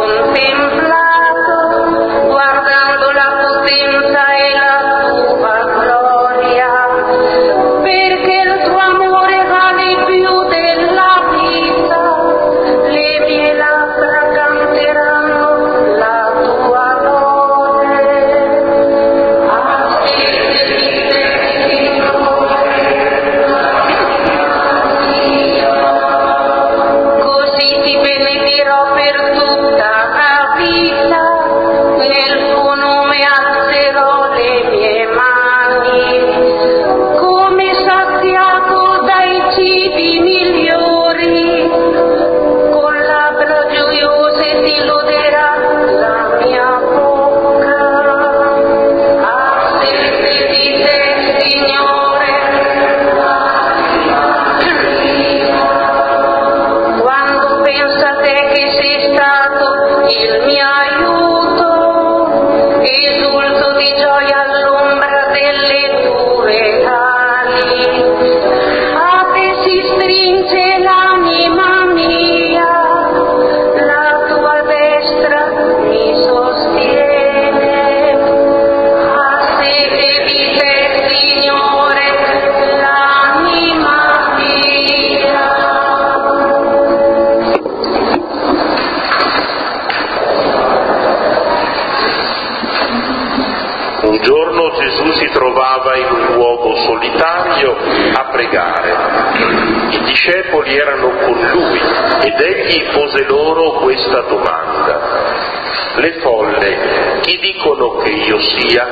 Gesù si trovava in un luogo solitario a pregare. I discepoli erano con lui ed egli pose loro questa domanda: le folle, chi dicono che io sia?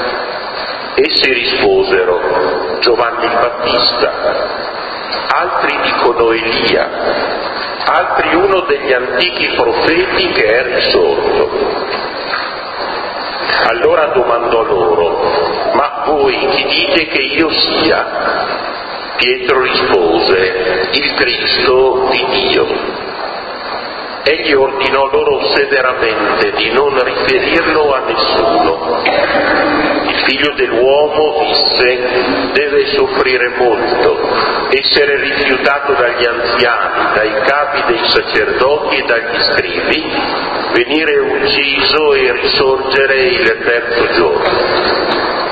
Essi risposero: Giovanni il Battista, altri dicono Elia, altri uno degli antichi profeti che è risorto. Allora domandò loro: ma voi chi dite che io sia? Pietro rispose: il Cristo di Dio. Egli ordinò loro severamente di non riferirlo a nessuno. Il figlio dell'uomo, disse, deve soffrire molto, essere rifiutato dagli anziani, dai capi dei sacerdoti e dagli scribi, venire ucciso e risorgere il terzo giorno.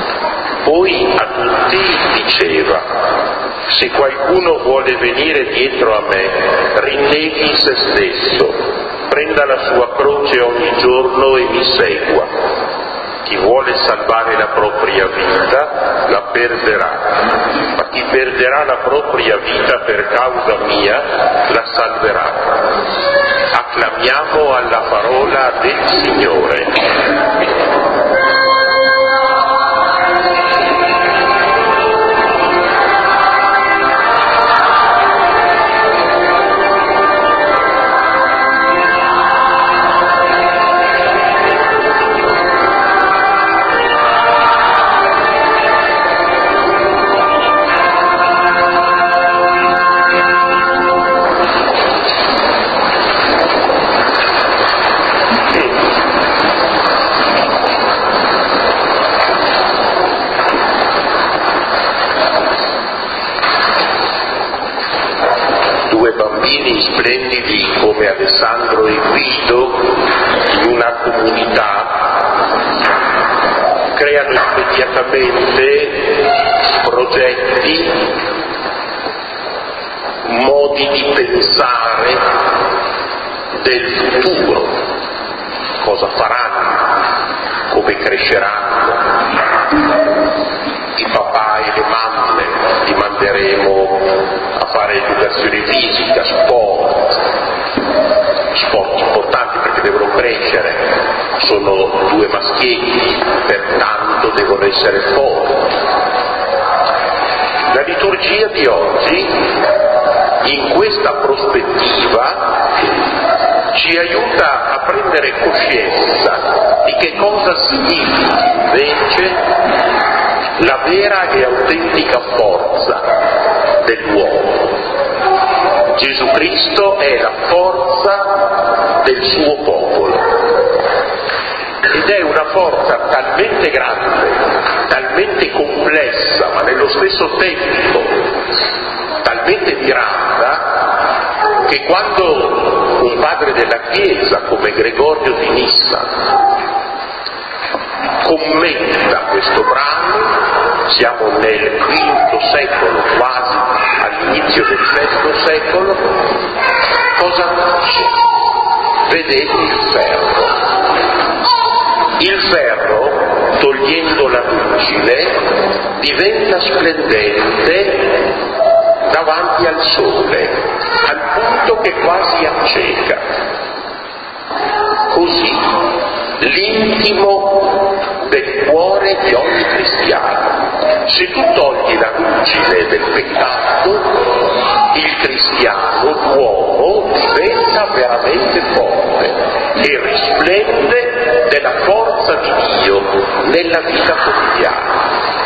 Poi a tutti diceva: se qualcuno vuole venire dietro a me, rinneghi se stesso, prenda la sua croce ogni giorno e mi segua. Chi vuole salvare la propria vita la perderà, ma chi perderà la propria vita per causa mia la salverà. Acclamiamo alla parola del Signore. Bambini splendidi come Alessandro e Guido in una comunità creano immediatamente progetti, modi di pensare del futuro, cosa faranno, come cresceranno. I papà e le mamme li manderemo a fare educazione fisica, sport importanti perché devono crescere, sono due maschietti, pertanto devono essere forti. La liturgia di oggi, in questa prospettiva, ci aiuta a prendere coscienza di che cosa significa invece la vera e autentica forza dell'uomo. Gesù Cristo è la forza del suo popolo ed è una forza talmente grande, talmente complessa, ma nello stesso tempo talmente mirata, che quando un padre della Chiesa come Gregorio di Nissa commenta questo brano, siamo nel V secolo quasi, all'inizio del VI secolo, cosa dice? Vedete il ferro. Il ferro, togliendo la ruggine, diventa splendente davanti al sole, al punto che quasi acceca. Così l'intimo del cuore di ogni cristiano. Se tu togli la ruggine del peccato, il cristiano, l'uomo, diventa veramente forte e risplende della forza di Dio nella vita quotidiana.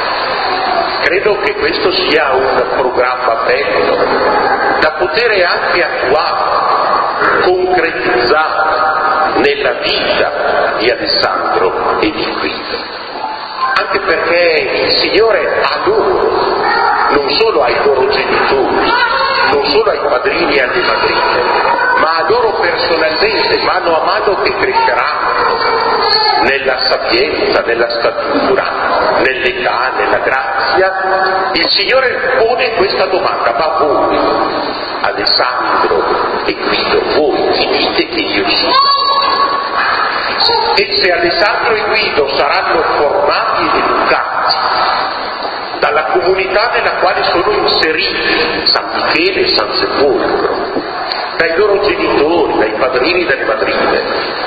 Credo che questo sia un programma bello da poter anche attuare, concretizzare nella vita di Alessandro e di Guido. Anche perché il Signore a loro, non solo ai loro genitori, non solo ai padrini e alle madrine, ma a loro personalmente, mano a mano che cresceranno nella sapienza, nella statura, nell'età, nella grazia, il Signore pone questa domanda: ma voi, Alessandro e Guido, voi chi dite che io sia? E se Alessandro e Guido saranno formati ed educati dalla comunità nella quale sono inseriti, San Michele e San Sepolcro, dai loro genitori, dai padrini e dalle madrine,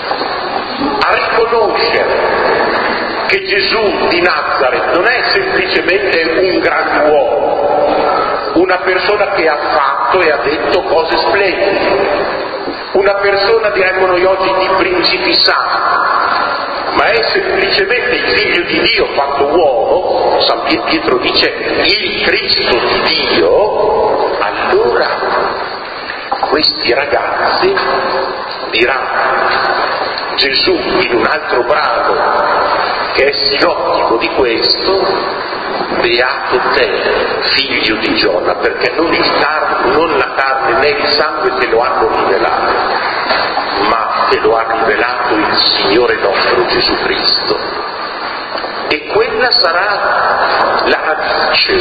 a riconoscere che Gesù di Nazareth non è semplicemente un grand'uomo, una persona che ha fatto e ha detto cose splendide, una persona, diremmo noi oggi, di principi santi, ma è semplicemente il figlio di Dio fatto uomo. San Pietro dice il Cristo di Dio. Allora questi ragazzi diranno: Gesù in un altro brano che è sinottico di questo: beato te, figlio di Giona, perché non la carne né il sangue te lo hanno rivelato, ma te lo ha rivelato il Signore nostro Gesù Cristo. E quella sarà la radice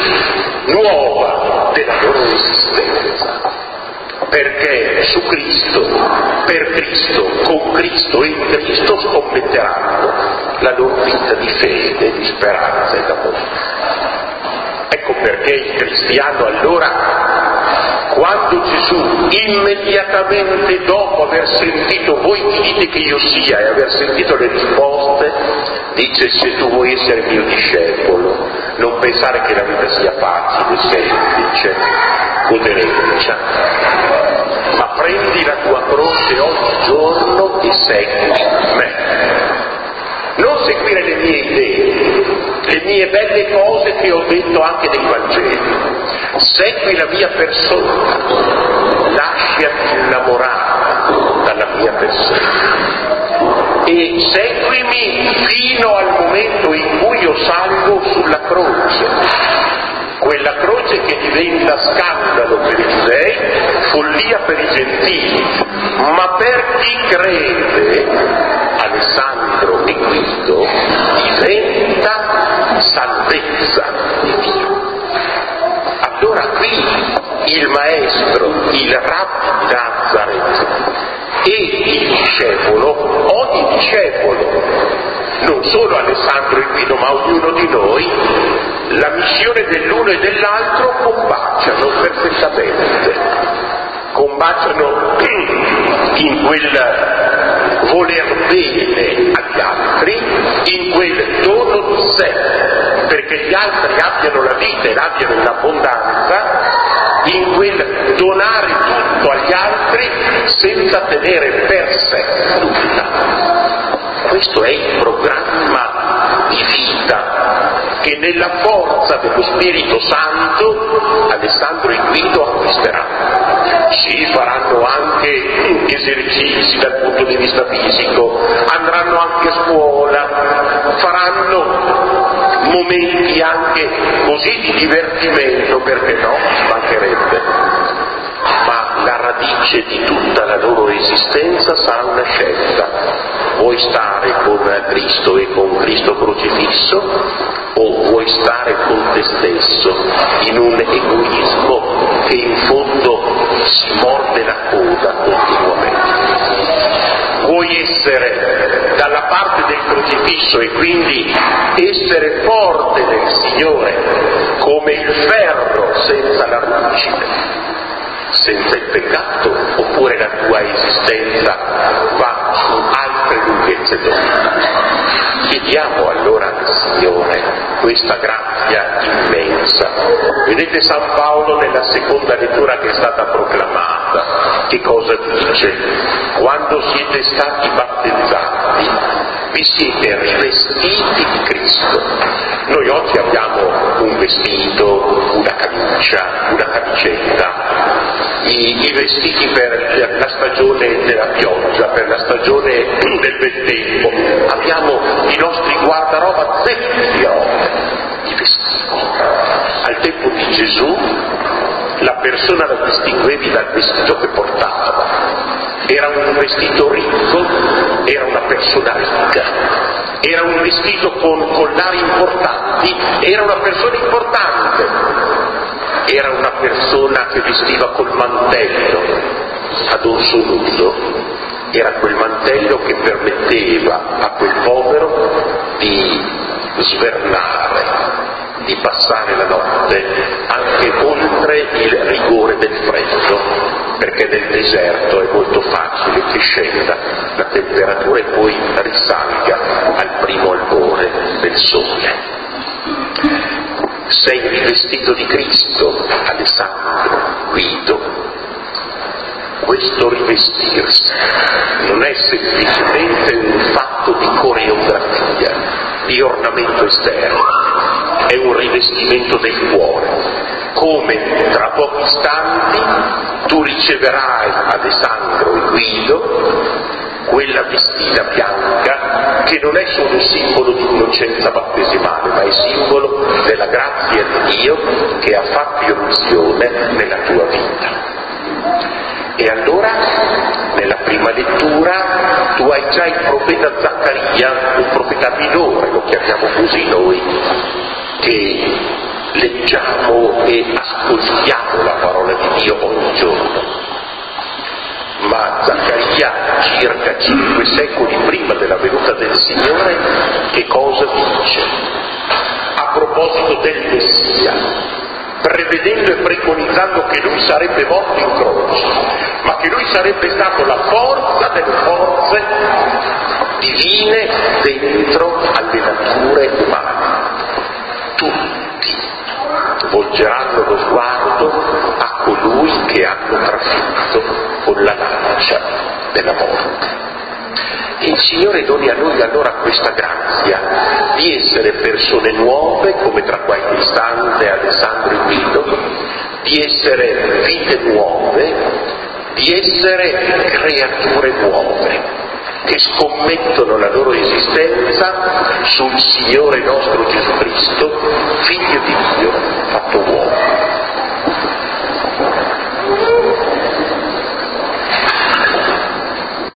nuova della loro esistenza, perché su Cristo, per Cristo, con Cristo e in Cristo scommetteranno la loro vita di fede, di speranza e d'amore. Ecco perché il cristiano allora, quando Gesù immediatamente dopo aver sentito voi chi dite che io sia e aver sentito le risposte, dice: se tu vuoi essere mio discepolo, non pensare che la vita sia facile, semplice, godereccia, ma prendi la tua croce ogni giorno e segui me. Non seguire le mie idee, le mie belle cose che ho detto anche nei Vangeli. Segui la mia persona, lasciati innamorare dalla mia persona e seguimi fino al momento in cui io salgo sulla croce, quella croce che diventa scandalo per i giudei, follia per i gentili, ma per chi crede, Alessandro e Guido, diventa salvezza di Dio. Allora qui il maestro, il Rabbi di Nazareth e il discepolo, ogni discepolo, non solo Alessandro e Guido ma ognuno di noi, la missione dell'uno e dell'altro combaciano perfettamente, combaciano in quel voler bene agli altri, in quel dono di sé, perché gli altri abbiano la vita e l'abbiano in abbondanza, in quel donare tutto agli altri senza tenere per sé nulla. Questo è il programma di vita che nella forza dello Spirito Santo Alessandro e Guido acquisteranno. Sì, faranno anche esercizi dal punto di vista fisico, andranno anche a scuola, faranno momenti anche così di divertimento, perché no, ci mancherebbe. Ma la radice di tutta la loro esistenza sarà una scelta. Vuoi stare con Cristo e con Cristo crocifisso, o vuoi stare con te stesso in un egoismo che in fondo si morde la coda continuamente? Vuoi essere dalla parte del crocifisso e quindi essere forte nel Signore come il ferro senza la ruggine, senza il peccato, oppure la tua esistenza va su altre lunghezze d'onda? Chiediamo allora al Signore questa grazia immensa. Vedete San Paolo nella seconda lettura che è stata proclamata, che cosa dice? Quando siete stati battezzati, vi siete rivestiti di Cristo. Noi oggi abbiamo un vestito, una camicia, una camicetta, i vestiti per la stagione della pioggia, per la stagione del bel tempo. Abbiamo i nostri guardaroba zeppi di vestiti. Al tempo di Gesù la persona la distinguevi dal vestito che portava. Era un vestito ricco, era una persona ricca. Era un vestito con collari importanti, era una persona importante. Era una persona che vestiva col mantello ad orso nudo. Era quel mantello che permetteva a quel povero di svernare, di passare la notte anche oltre il rigore del freddo, perché nel deserto è molto facile che scenda la temperatura e poi risalga al primo albore del sole. Sei rivestito di Cristo, Alessandro, Guido. Questo rivestirsi non è semplicemente un fatto di coreografia, di ornamento esterno, è un rivestimento del cuore. Come tra pochi istanti tu riceverai, Alessandro e Guido, quella vestina bianca che non è solo simbolo di innocenza battesimale, ma è simbolo della grazia di Dio che ha fatto irruzione nella tua vita. E allora, nella prima lettura, tu hai già il profeta Zaccaria, un profeta minore, lo chiamiamo così noi, che leggiamo e ascoltiamo la parola di Dio ogni giorno. Ma Zaccaria, circa 5 secoli prima della venuta del Signore, che cosa dice? A proposito del Messia, prevedendo e preconizzando che lui sarebbe morto in croce, ma che lui sarebbe stato la forza delle forze divine dentro alle nature umane. Tutti volgeranno lo sguardo a colui che hanno trafitto con la lancia della morte. E il Signore doni a noi allora questa grazia di essere persone nuove, come tra qualche istante Alessandro e Guido, di essere vite nuove, di essere creature nuove, che scommettono la loro esistenza sul Signore nostro Gesù Cristo, Figlio di Dio, fatto uomo.